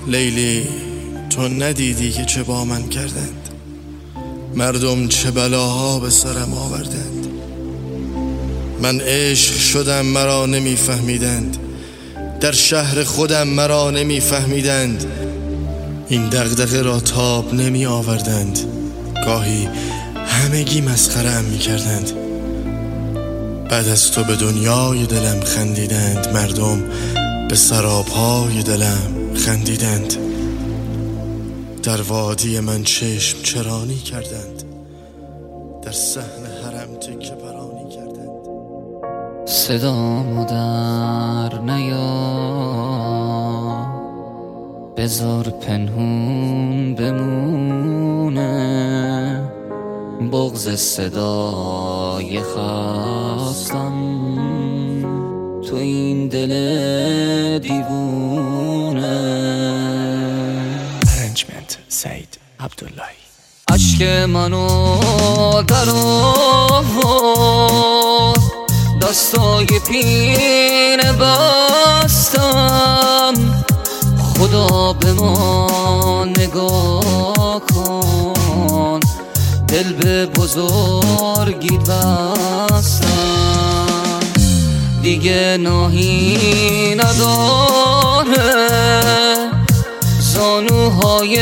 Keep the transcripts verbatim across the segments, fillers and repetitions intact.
لیلی تو ندیدی که چه با من کردند؟ مردم چه بلاها به سرم آوردند. من عشق شدم مرا نمیفهمیدند، در شهر خودم مرا نمیفهمیدند. این دغدغه را تاب نمی آوردند، گاهی همگی مسخره‌ام می کردند. بعد از تو به دنیای دلم خندیدند، مردم به سراپای دلم خندیدند. در وادی من چشم چرانی کردند، در صحن حرم تکه پرانی کردند. صدامو در نیا، بذار پنهون بمونه. بغض صدای خواستم تو این دل دیوونه. ارنجمنت سعید عبداللهی. عشق منو در آورد، دستای پینه بستم. خدا به ما نگاه کن، دل به بزرگیت بستم. دیگه ناهی نداره زانوهای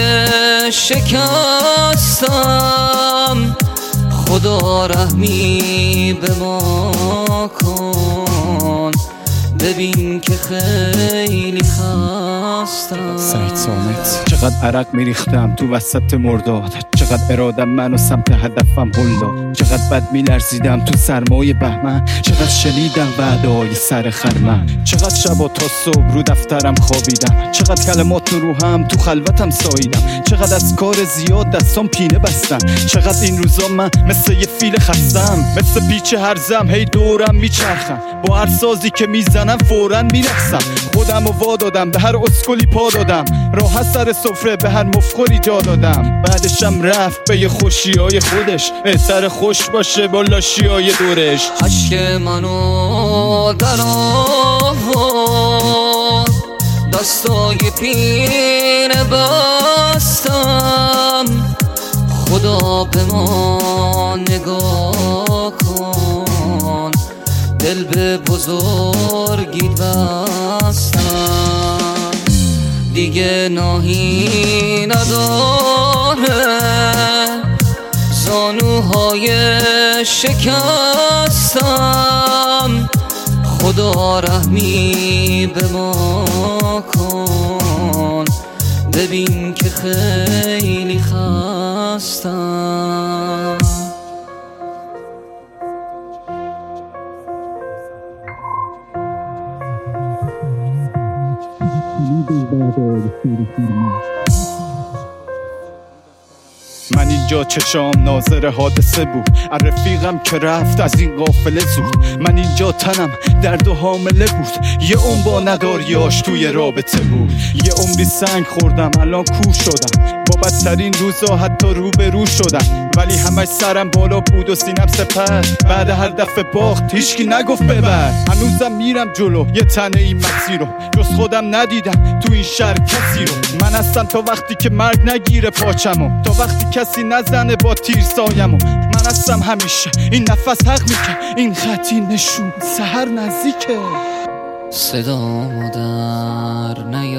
شکستم. خدا رحمی به ما کن، ببین که خیلی خستم. سعید صامت. چقدر عرق میریختم تو وسط مرداد، چقدر ارادم منو سمت هدفم هل داد. چقدر بد میلرزیدم تو سرمای بهمن، چقدر شنیدم وعده‌های سر خرمن. چقدر شبا تا صبح رو دفترم خوابیدم، چقدر کلمات رو روحم تو خلوتم ساییدم. چقدر از کار زیاد دستام پینه بستم، چقدر این روزا من مثل یه فیل خستم. مثل پیچ هرزم هی دورم میچرخم، با هر سازی که میزنم فوراً میرقصم. خودم رو وا دادم به هر اسکلی پا دادم، راحت سر سفره به هر مفخوری جا دادم. بعدشم رفت به یه خوشیای خودش، بهتر خوش باشه با لاشیای دورش. عشق منو در آورد، دستای پینه بستم. خدا به ما نگاه کن، دل به بزرگیت بستم. دیگه ناهی نداره زانوهای شکستم. خدا رحمی به ما کن، ببین که خیلی خستم. من اینجا چشام ناظر حادثه بود، رفیقم که رفت از این قافله زود. من اینجا تنم درد و حامله بود، یه عمر با نداریاش توی رابطه بود. یه عمری سنگ خوردم الان کور شدم، با بدترین روزا حتی رو به رو شدم. ولی همش سرم بالا بود و سینم سپر، بعد هر دفعه باخت هیچکی نگفت ببر. هنوزم میرم جلو یه تنه این مسیر رو، جز خودم ندیدم تو این شهر کسی رو. من هستم تا وقتی که مرگ نگیره پاچمو، تا وقتی کسی نزنه با تیر سایمو. من هستم همیشه این نفس حق میکن، این خطی نشون سحر نزدیکه. صدامو در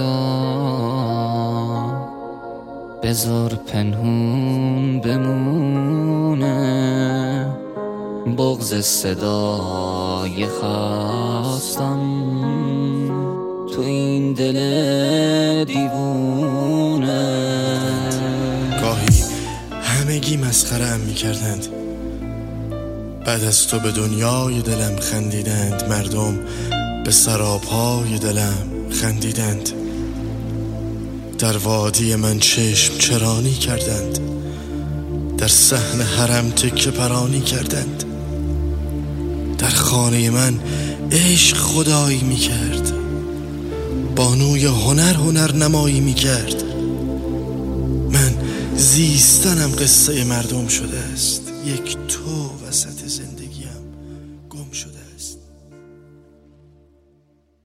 نیا، بذار پنهون بمونه. بغض صدای خواستم تو این دل دیوونه. گاهی همگی مسخره‌ام میکردند، بعد از تو به دنیای دلم خندیدند. مردم به سراپای دلم خندیدند. در وادی من چشم چرانی کردند، در صحن حرم تکه پرانی کردند. در خانه من عشق خدایی میکرد، بانوی هنر هنر نمایی میکرد. من زیستنم قصه مردم شده است، یک تو وسط زندگی.